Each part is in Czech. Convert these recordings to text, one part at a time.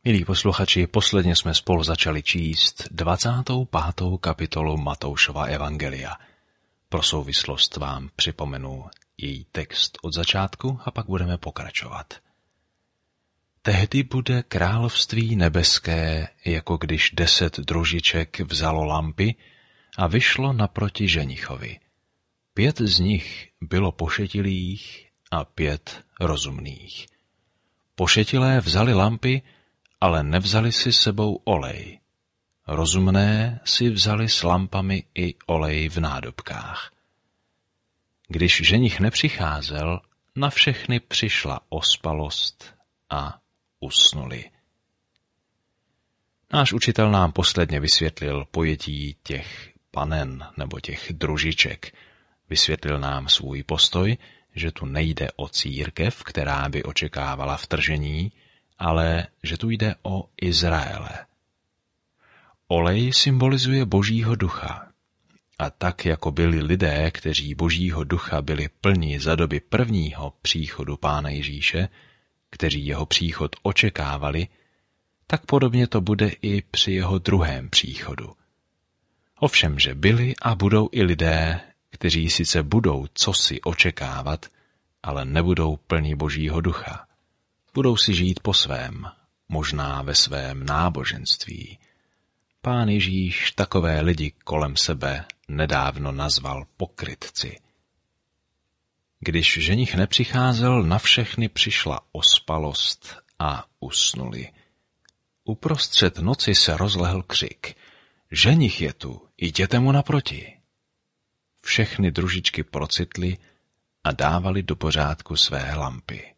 Milí posluchači, posledně jsme spolu začali číst 25. kapitolu Matoušova evangelia. Pro souvislost vám připomenu její text od začátku a pak budeme pokračovat. Tehdy bude království nebeské, jako když 10 družiček vzalo lampy a vyšlo naproti ženichovi. 5 z nich bylo pošetilých a 5 rozumných. Pošetilé vzali lampy, ale nevzali si sebou olej. Rozumné si vzali s lampami i olej v nádobkách. Když ženich nepřicházel, na všechny přišla ospalost a usnuli. Náš učitel nám posledně vysvětlil pojetí těch panen nebo těch družiček. Vysvětlil nám svůj postoj, že tu nejde o církev, která by očekávala vtržení, ale že tu jde o Izraele. Olej symbolizuje Božího ducha. A tak, jako byli lidé, kteří Božího ducha byli plni za doby prvního příchodu Pána Ježíše, kteří jeho příchod očekávali, tak podobně to bude i při jeho druhém příchodu. Ovšem, že byli a budou i lidé, kteří sice budou cosi očekávat, ale nebudou plni Božího ducha. Budou si žít po svém, možná ve svém náboženství. Pán Ježíš takové lidi kolem sebe nedávno nazval pokrytci. Když ženich nepřicházel, na všechny přišla ospalost a usnuli. Uprostřed noci se rozlehl křik. Ženich je tu, jděte mu naproti. Všechny družičky procitly a dávali do pořádku své lampy.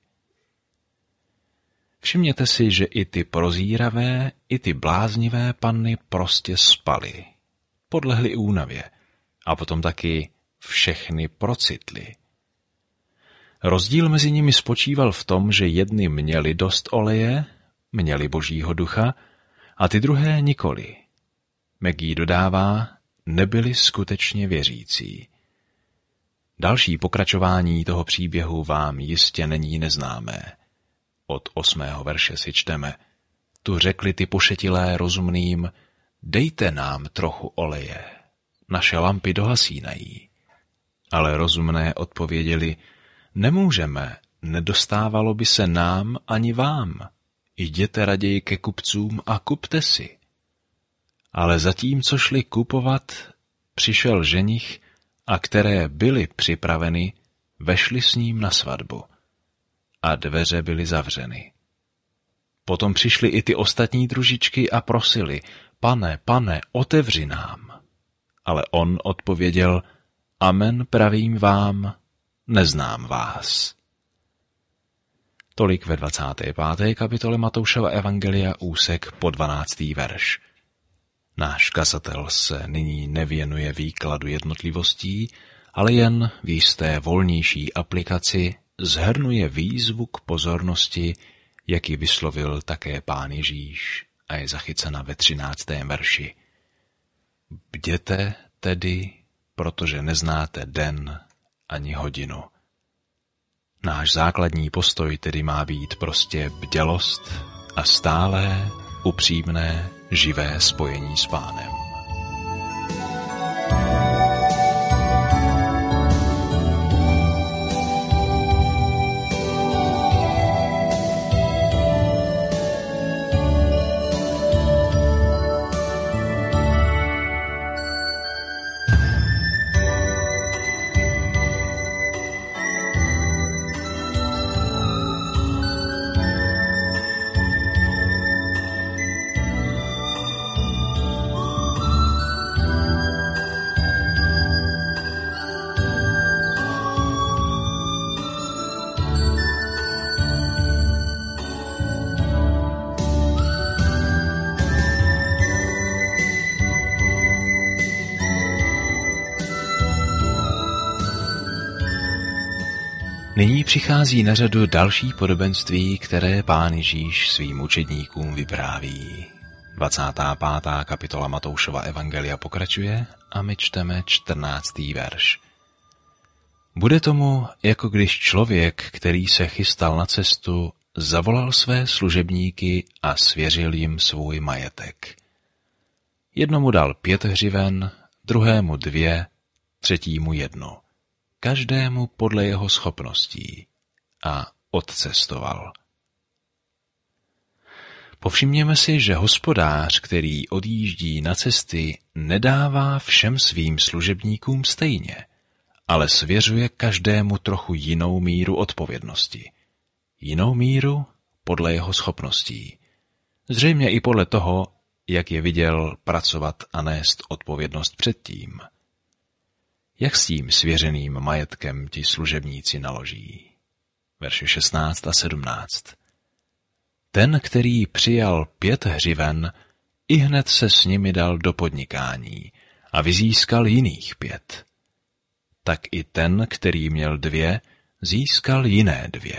Všimněte si, že i ty prozíravé, i ty bláznivé panny prostě spaly. Podlehly únavě a potom taky všechny procitly. Rozdíl mezi nimi spočíval v tom, že jedny měli dost oleje, měli Božího ducha, a ty druhé nikoli. Maggie dodává, nebyli skutečně věřící. Další pokračování toho příběhu vám jistě není neznámé. Od 8. verše si čteme. Tu řekli ty pošetilé rozumným, dejte nám trochu oleje, naše lampy dohasínají. Ale rozumné odpověděli, nemůžeme, nedostávalo by se nám ani vám. Jděte raději ke kupcům a kupte si. Ale zatímco šli kupovat, přišel ženich a které byly připraveny, vešli s ním na svatbu. A dveře byly zavřeny. Potom přišly i ty ostatní družičky a prosili, pane, pane, otevři nám. Ale on odpověděl, amen pravím vám, neznám vás. Tolik ve 25. kapitole Matoušova evangelia úsek po 12. verš. Náš kazatel se nyní nevěnuje výkladu jednotlivostí, ale jen v jisté volnější aplikaci zhrnuje výzvu k pozornosti, jak ji vyslovil také Pán Ježíš a je zachycena ve 13. verši. Bděte tedy, protože neznáte den ani hodinu. Náš základní postoj tedy má být prostě bdělost a stálé, upřímné, živé spojení s Pánem. Nyní přichází na řadu další podobenství, které Pán Ježíš svým učedníkům vypráví. 25. kapitola Matoušova evangelia pokračuje a my čteme 14. verš. Bude tomu, jako když člověk, který se chystal na cestu, zavolal své služebníky a svěřil jim svůj majetek. Jednomu dal 5 hřiven, druhému 2, třetímu 1, každému podle jeho schopností, a odcestoval. Povšimněme si, že hospodář, který odjíždí na cesty, nedává všem svým služebníkům stejně, ale svěřuje každému trochu jinou míru odpovědnosti. Jinou míru podle jeho schopností. Zřejmě i podle toho, jak je viděl pracovat a nést odpovědnost předtím. Jak s tím svěřeným majetkem ti služebníci naloží? Verše 16 a 17. Ten, který přijal 5 hřiven, ihned se s nimi dal do podnikání a vyzískal jiných 5. Tak i ten, který měl 2, získal jiné 2.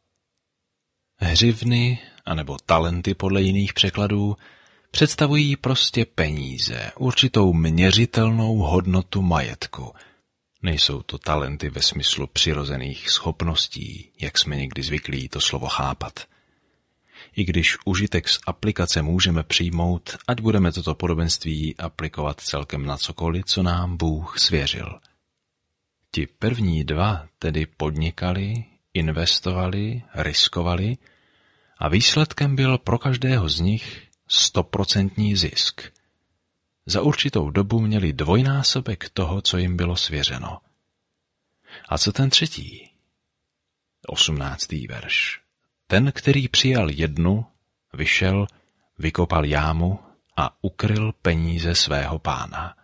Hřivny, anebo talenty podle jiných překladů, představují prostě peníze, určitou měřitelnou hodnotu majetku. Nejsou to talenty ve smyslu přirozených schopností, jak jsme někdy zvyklí to slovo chápat. I když užitek z aplikace můžeme přijmout, ať budeme toto podobenství aplikovat celkem na cokoliv, co nám Bůh svěřil. Ti první 2 tedy podnikali, investovali, riskovali a výsledkem byl pro každého z nich 100% zisk. Za určitou dobu měli dvojnásobek toho, co jim bylo svěřeno. A co ten třetí? 18. verš. Ten, který přijal 1, vyšel, vykopal jámu a ukryl peníze svého pána.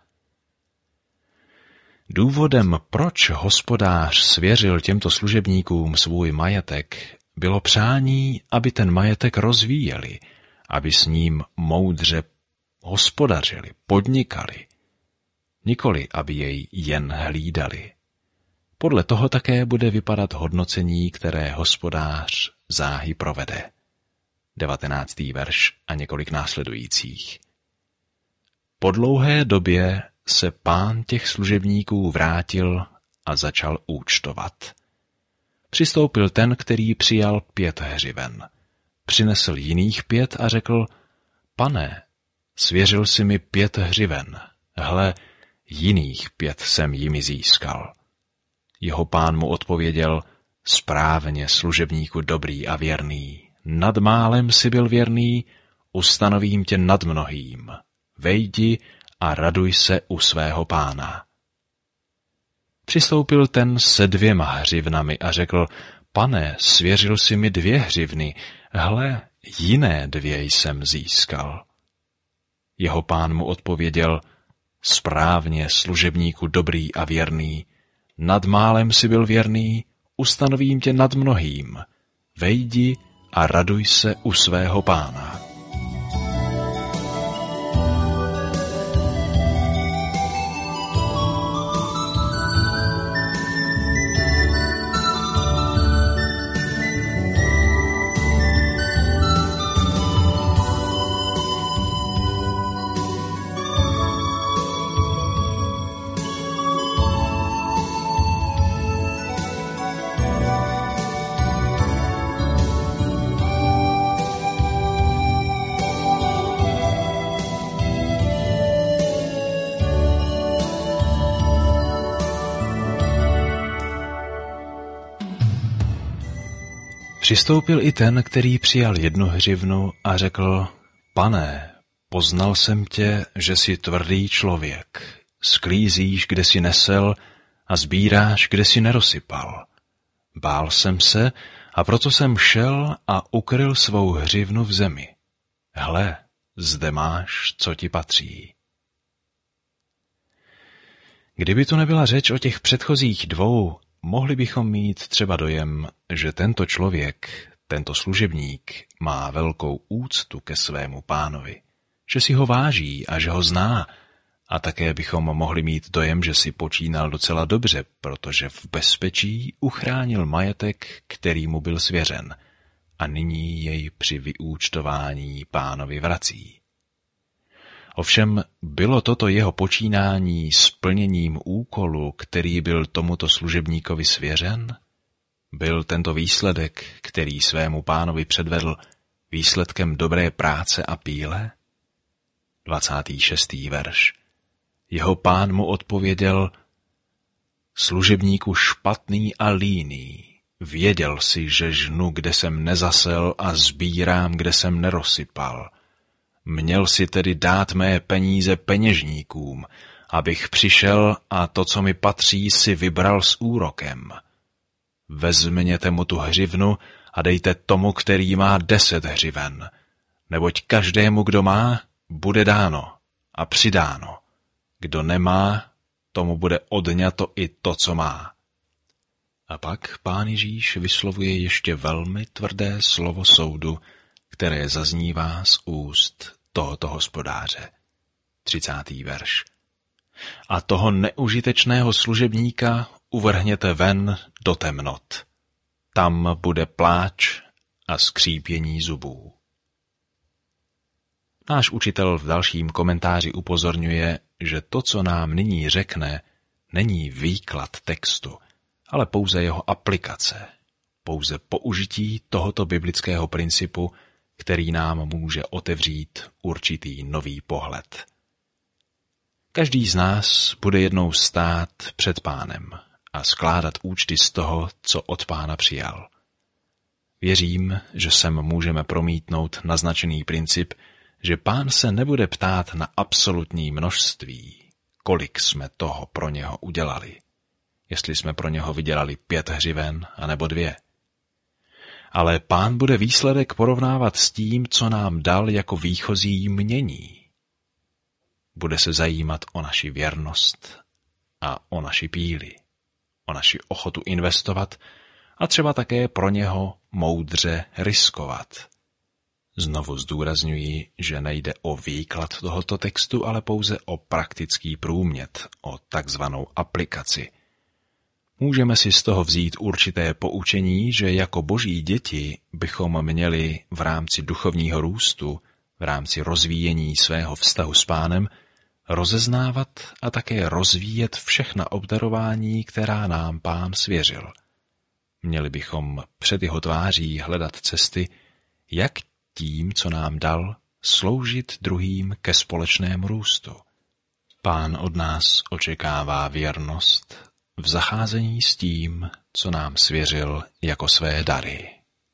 Důvodem, proč hospodář svěřil těmto služebníkům svůj majetek, bylo přání, aby ten majetek rozvíjeli, aby s ním moudře hospodařili, podnikali, nikoli aby jej jen hlídali. Podle toho také bude vypadat hodnocení, které hospodář záhy provede. 19. verš a několik následujících. Po dlouhé době se pán těch služebníků vrátil a začal účtovat. Přistoupil ten, který přijal 5 hřiven. Přinesl jiných 5 a řekl, pane, svěřil si mi 5 hřiven, hle, jiných 5 jsem jimi získal. Jeho pán mu odpověděl, správně, služebníku dobrý a věrný, nad málem si byl věrný, ustanovím tě nad mnohým, vejdi a raduj se u svého pána. Přistoupil ten se 2 hřivnami a řekl, pane, svěřil si mi 2 hřivny, hle, jiné 2 jsem získal. Jeho pán mu odpověděl, správně, služebníku dobrý a věrný, nad málem si byl věrný, ustanovím tě nad mnohým, vejdi a raduj se u svého pána. Přistoupil i ten, který přijal 1 hřivnu a řekl, pane, poznal jsem tě, že jsi tvrdý člověk, sklízíš, kde jsi nesel a sbíráš, kde jsi nerozsypal. Bál jsem se a proto jsem šel a ukryl svou hřivnu v zemi. Hle, zde máš, co ti patří. Kdyby tu nebyla řeč o těch předchozích 2, mohli bychom mít třeba dojem, že tento člověk, tento služebník má velkou úctu ke svému pánovi, že si ho váží a že ho zná, a také bychom mohli mít dojem, že si počínal docela dobře, protože v bezpečí uchránil majetek, který mu byl svěřen, a nyní jej při vyúčtování pánovi vrací. Ovšem bylo toto jeho počínání splněním úkolu, který byl tomuto služebníkovi svěřen? Byl tento výsledek, který svému pánovi předvedl, výsledkem dobré práce a píle? 26. verš. Jeho pán mu odpověděl: služebníku špatný a líný, věděl si, že žnu, kde jsem nezasel, a sbírám, kde jsem nerozsypal. Měl si tedy dát mé peníze peněžníkům, abych přišel a to, co mi patří, si vybral s úrokem. Vezměte mu tu hřivnu a dejte tomu, který má 10 hřiven, neboť každému, kdo má, bude dáno a přidáno. Kdo nemá, tomu bude odňato i to, co má. A pak Pán Ježíš vyslovuje ještě velmi tvrdé slovo soudu, které zaznívá z úst tohoto hospodáře. 30. verš. A toho neužitečného služebníka uvrhněte ven do temnot. Tam bude pláč a skřípění zubů. Náš učitel v dalším komentáři upozorňuje, že to, co nám nyní řekne, není výklad textu, ale pouze jeho aplikace, pouze použití tohoto biblického principu, který nám může otevřít určitý nový pohled. Každý z nás bude jednou stát před Pánem a skládat účty z toho, co od Pána přijal. Věřím, že sem můžeme promítnout naznačený princip, že Pán se nebude ptát na absolutní množství, kolik jsme toho pro něho udělali, jestli jsme pro něho vydělali 5 hřiven anebo 2. Ale Pán bude výsledek porovnávat s tím, co nám dal jako výchozí jmění. Bude se zajímat o naši věrnost a o naši píli, o naši ochotu investovat a třeba také pro něho moudře riskovat. Znovu zdůrazňuji, že nejde o výklad tohoto textu, ale pouze o praktický průmět, o takzvanou aplikaci. Můžeme si z toho vzít určité poučení, že jako boží děti bychom měli v rámci duchovního růstu, v rámci rozvíjení svého vztahu s Pánem, rozeznávat a také rozvíjet všechna obdarování, která nám Pán svěřil. Měli bychom před jeho tváří hledat cesty, jak tím, co nám dal, sloužit druhým ke společnému růstu. Pán od nás očekává věrnost v zacházení s tím, co nám svěřil jako své dary.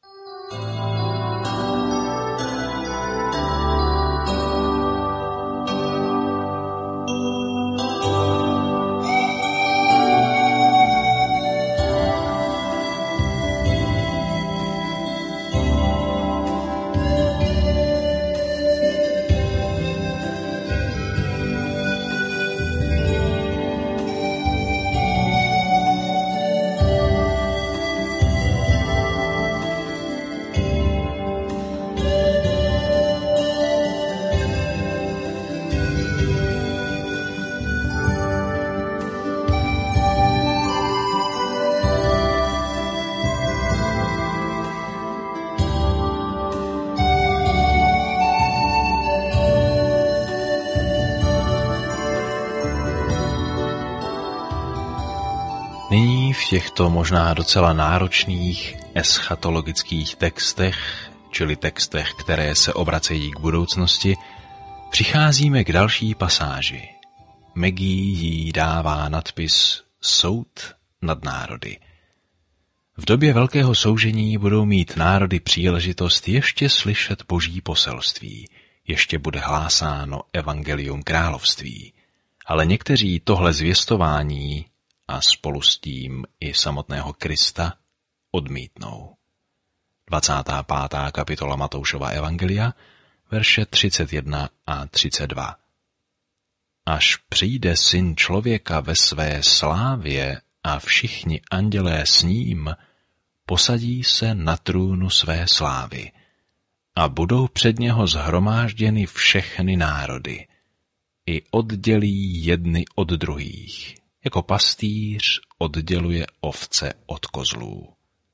Nyní v těchto možná docela náročných eschatologických textech, čili textech, které se obracejí k budoucnosti, přicházíme k další pasáži. Megi jí dává nadpis Soud nad národy. V době velkého soužení budou mít národy příležitost ještě slyšet Boží poselství, ještě bude hlásáno evangelium království, ale někteří tohle zvěstování a spolu s tím i samotného Krista odmítnou. 25. kapitola Matoušova evangelia, verše 31 a 32. Až přijde Syn člověka ve své slávě a všichni andělé s ním, posadí se na trůnu své slávy a budou před něho shromážděny všechny národy. I oddělí jedny od druhých, jako pastýř odděluje ovce od kozlů.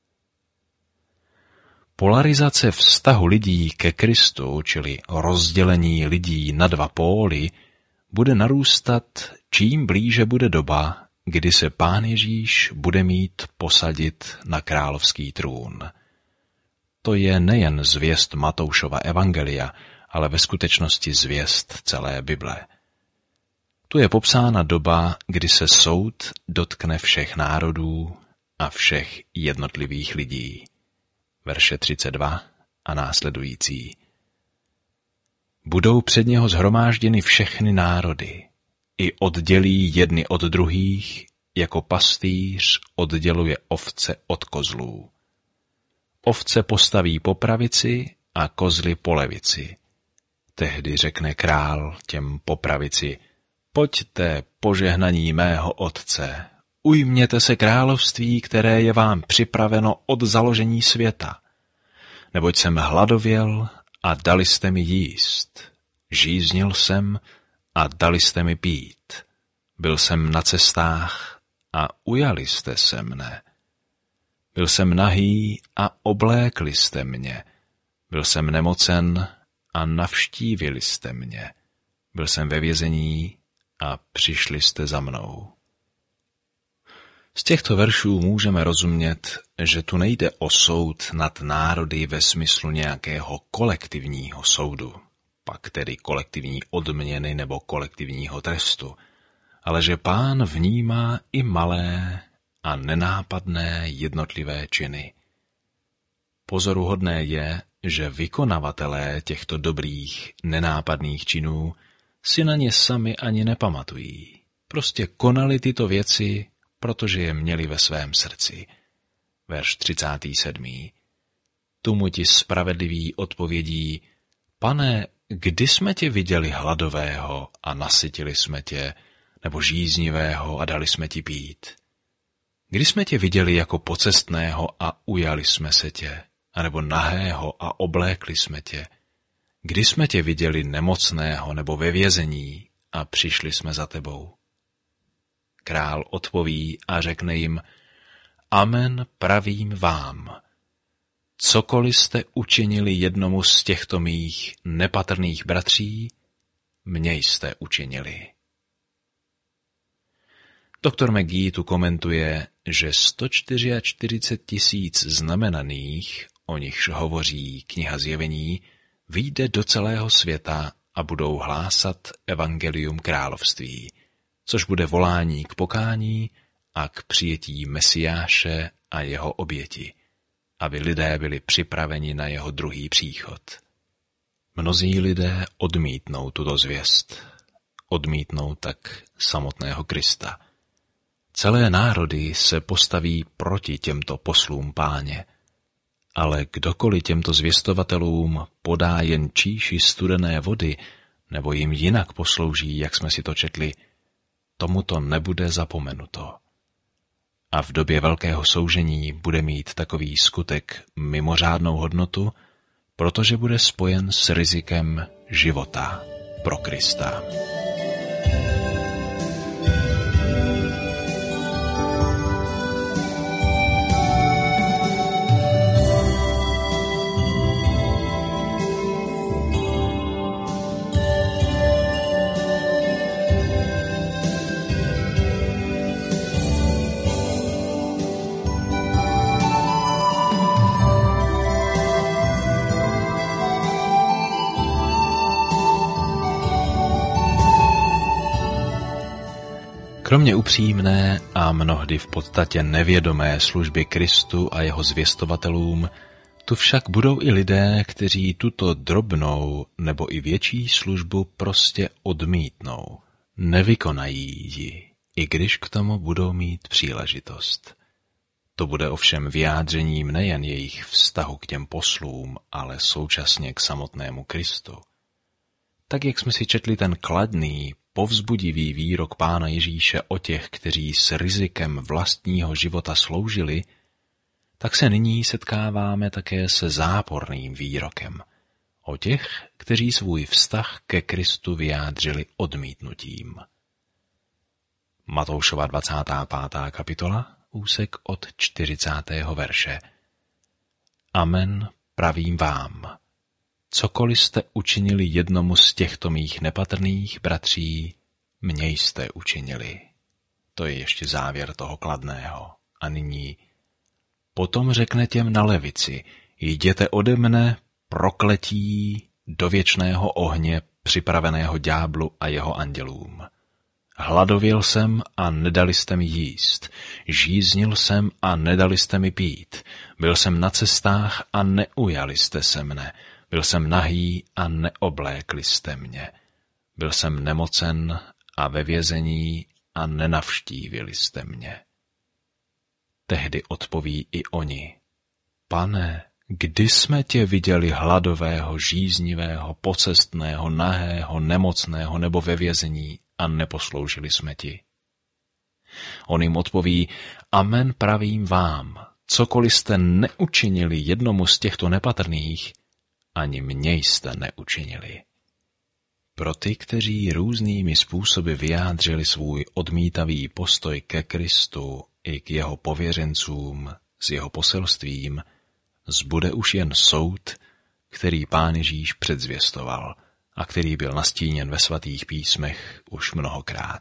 Polarizace vztahu lidí ke Kristu, čili rozdělení lidí na dva póly, bude narůstat, čím blíže bude doba, kdy se Pán Ježíš bude mít posadit na královský trůn. To je nejen zvěst Matoušova evangelia, ale ve skutečnosti zvěst celé Bible. Tu je popsána doba, kdy se soud dotkne všech národů a všech jednotlivých lidí. Verše 32 a následující. Budou před něho shromážděny všechny národy, i oddělí jedny od druhých, jako pastýř odděluje ovce od kozlů. Ovce postaví po pravici a kozly po levici. Tehdy řekne král těm po pravici, pojďte, požehnaní mého otce, ujměte se království, které je vám připraveno od založení světa. Neboť jsem hladověl a dali jste mi jíst, žíznil jsem a dali jste mi pít, byl jsem na cestách a ujali jste se mne. Byl jsem nahý a oblékli jste mě, byl jsem nemocen a navštívili jste mě, byl jsem ve vězení a přišli jste za mnou. Z těchto veršů můžeme rozumět, že tu nejde o soud nad národy ve smyslu nějakého kolektivního soudu, pak tedy kolektivní odměny nebo kolektivního trestu, ale že Pán vnímá i malé a nenápadné jednotlivé činy. Pozoruhodné je, že vykonavatelé těchto dobrých, nenápadných činů si na ně sami ani nepamatují. Prostě konali tyto věci, protože je měli ve svém srdci. Verš 37. Tomu ti spravedliví odpovědí, Pane, kdy jsme tě viděli hladového a nasytili jsme tě, nebo žíznivého a dali jsme ti pít? Kdy jsme tě viděli jako pocestného a ujali jsme se tě, anebo nahého a oblékli jsme tě? Kdy jsme tě viděli nemocného nebo ve vězení a přišli jsme za tebou? Král odpoví a řekne jim, amen pravím vám, cokoliv jste učinili jednomu z těchto mých nepatrných bratří, mně jste učinili. Doktor McGee tu komentuje, že 144 000 znamenaných, o nichž hovoří kniha Zjevení, vyjde do celého světa a budou hlásat evangelium království, což bude volání k pokání a k přijetí Mesiáše a jeho oběti, aby lidé byli připraveni na jeho druhý příchod. Mnozí lidé odmítnou tuto zvěst, odmítnou tak samotného Krista. Celé národy se postaví proti těmto poslům Páně, ale kdokoliv těmto zvěstovatelům podá jen číši studené vody nebo jim jinak poslouží, jak jsme si to četli, tomu to nebude zapomenuto. A v době velkého soužení bude mít takový skutek mimořádnou hodnotu, protože bude spojen s rizikem života pro Krista. Kromě upřímné a mnohdy v podstatě nevědomé služby Kristu a jeho zvěstovatelům, tu však budou i lidé, kteří tuto drobnou nebo i větší službu prostě odmítnou. Nevykonají ji, i když k tomu budou mít příležitost. To bude ovšem vyjádřením nejen jejich vztahu k těm poslům, ale současně k samotnému Kristu. Tak jak jsme si četli ten kladný, povzbudivý výrok Pána Ježíše o těch, kteří s rizikem vlastního života sloužili, tak se nyní setkáváme také se záporným výrokem o těch, kteří svůj vztah ke Kristu vyjádřili odmítnutím. Matoušova 25. kapitola, úsek od 40. verše. Amen pravím vám, cokoliv jste učinili jednomu z těchto mých nepatrných bratří, mně jste učinili. To je ještě závěr toho kladného. A nyní: potom řekne těm na levici: jděte ode mne, prokletí, do věčného ohně, připraveného ďáblu a jeho andělům. Hladověl jsem a nedali jste mi jíst, žíznil jsem a nedali jste mi pít, byl jsem na cestách a neujali jste se mne, byl jsem nahý a neoblékli jste mě, byl jsem nemocen a ve vězení a nenavštívili jste mě. Tehdy odpoví i oni: Pane, kdy jsme tě viděli hladového, žíznivého, pocestného, nahého, nemocného nebo ve vězení a neposloužili jsme ti? On jim odpoví: amen pravím vám, cokoliv jste neučinili jednomu z těchto nepatrných, ani mě jste neučinili. Pro ty, kteří různými způsoby vyjádřili svůj odmítavý postoj ke Kristu i k jeho pověřencům s jeho poselstvím, zbude už jen soud, který Pán Ježíš předzvěstoval a který byl nastíněn ve svatých písmech už mnohokrát.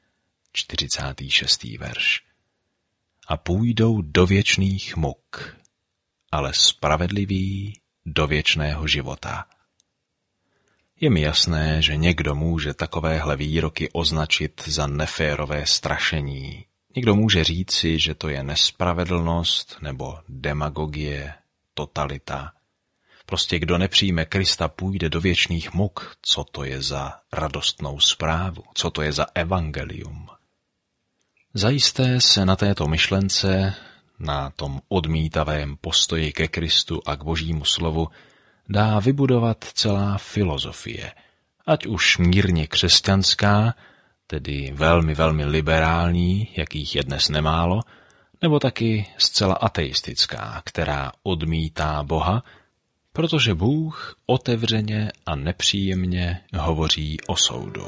46. verš. A půjdou do věčných muk, ale spravedliví do věčného života. Je mi jasné, že někdo může takovéhle výroky označit za neférové strašení. Někdo může říci, že to je nespravedlnost nebo demagogie, totalita. Prostě kdo nepřijme Krista, půjde do věčných muk. Co to je za radostnou zprávu? Co to je za evangelium? Zajisté se na této myšlence, na tom odmítavém postoji ke Kristu a k Božímu slovu, dá vybudovat celá filozofie, ať už mírně křesťanská, tedy velmi, velmi liberální, jakých je dnes nemálo, nebo taky zcela ateistická, která odmítá Boha, protože Bůh otevřeně a nepříjemně hovoří o soudu.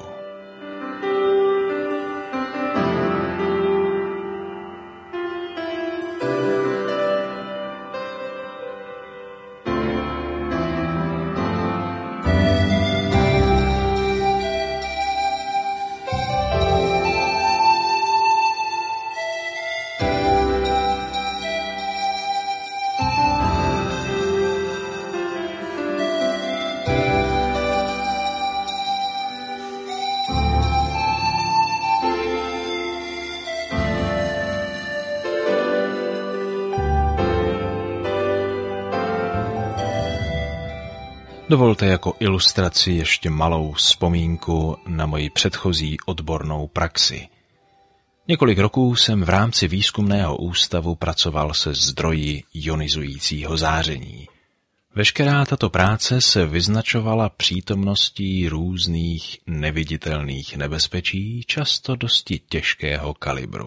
Dovolte jako ilustraci ještě malou vzpomínku na moji předchozí odbornou praxi. Několik roků jsem v rámci výzkumného ústavu pracoval se zdroji ionizujícího záření. Veškerá tato práce se vyznačovala přítomností různých neviditelných nebezpečí, často dosti těžkého kalibru.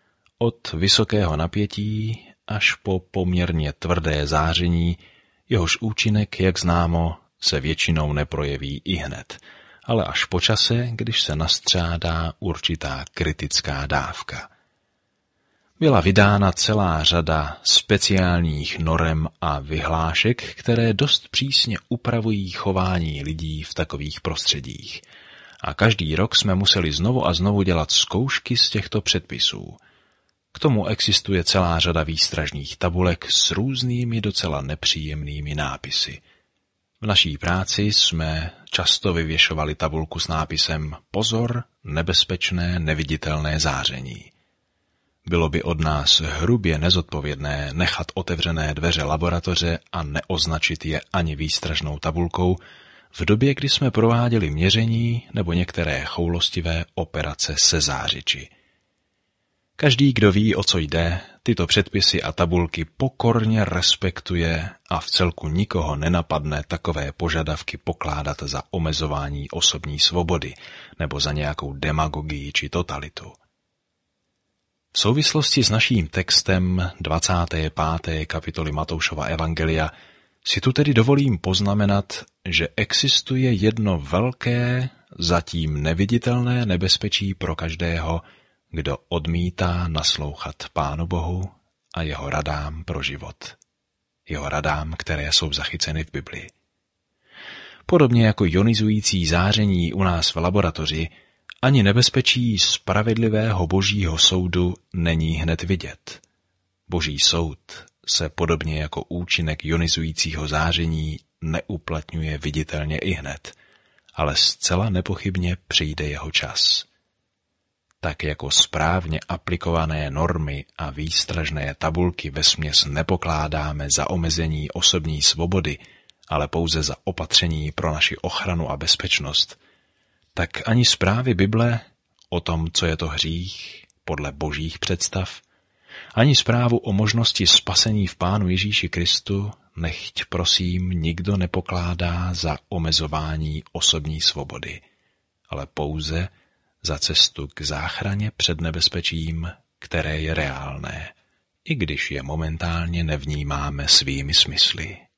Od vysokého napětí až po poměrně tvrdé záření, jehož účinek, jak známo, se většinou neprojeví ihned, ale až po čase, když se nastřádá určitá kritická dávka. Byla vydána celá řada speciálních norem a vyhlášek, které dost přísně upravují chování lidí v takových prostředích. A každý rok jsme museli znovu a znovu dělat zkoušky z těchto předpisů. K tomu existuje celá řada výstražných tabulek s různými docela nepříjemnými nápisy. V naší práci jsme často vyvěšovali tabulku s nápisem Pozor, nebezpečné, neviditelné záření. Bylo by od nás hrubě nezodpovědné nechat otevřené dveře laboratoře a neoznačit je ani výstražnou tabulkou v době, kdy jsme prováděli měření nebo některé choulostivé operace se zářiči. Každý, kdo ví, o co jde, tyto předpisy a tabulky pokorně respektuje a v celku nikoho nenapadne takové požadavky pokládat za omezování osobní svobody nebo za nějakou demagogii či totalitu. V souvislosti s naším textem 25. kapitoly Matoušova evangelia si tu tedy dovolím poznamenat, že existuje jedno velké, zatím neviditelné nebezpečí pro každého, kdo odmítá naslouchat Pánu Bohu a jeho radám pro život. Jeho radám, které jsou zachyceny v Biblii. Podobně jako ionizující záření u nás v laboratoři, Ani nebezpečí spravedlivého božího soudu není hned vidět. Boží soud se podobně jako účinek ionizujícího záření neuplatňuje viditelně ihned, ale zcela nepochybně přijde jeho čas. Tak jako správně aplikované normy a výstražné tabulky vesměs nepokládáme za omezení osobní svobody, ale pouze za opatření pro naši ochranu a bezpečnost, tak ani zprávy Bible o tom, co je to hřích, podle božích představ, ani zprávu o možnosti spasení v Pánu Ježíši Kristu nechť prosím nikdo nepokládá za omezování osobní svobody, ale pouze za cestu k záchraně před nebezpečím, které je reálné, i když je momentálně nevnímáme svými smysly.